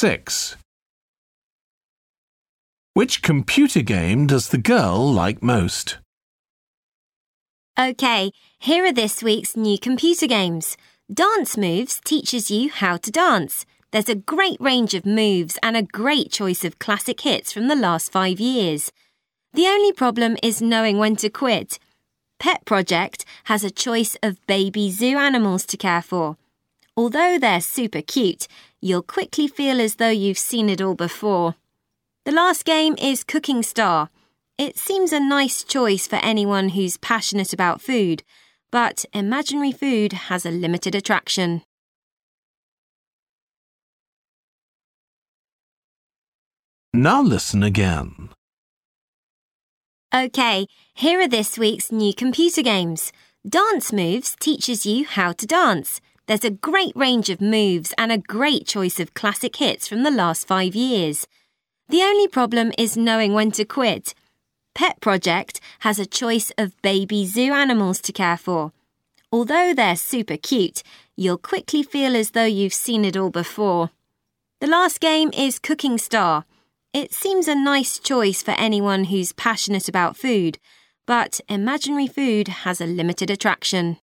6. Which computer game does the girl like most? OK, here are this week's new computer games. Dance Moves teaches you how to dance. There's a great range of moves and a great choice of classic hits from the last 5 years. The only problem is knowing when to quit. Pet Project has a choice of baby zoo animals to care for. Although they're super cute, you'll quickly feel as though you've seen it all before. The last game is Cooking Star. It seems a nice choice for anyone who's passionate about food, but imaginary food has a limited attraction. Now listen again. OK, here are this week's new computer games. Dance Moves teaches you how to dance. There's a great range of moves and a great choice of classic hits from the last 5 years. The only problem is knowing when to quit. Pet Project has a choice of baby zoo animals to care for. Although they're super cute, you'll quickly feel as though you've seen it all before. The last game is Cooking Star. It seems a nice choice for anyone who's passionate about food, but imaginary food has a limited attraction.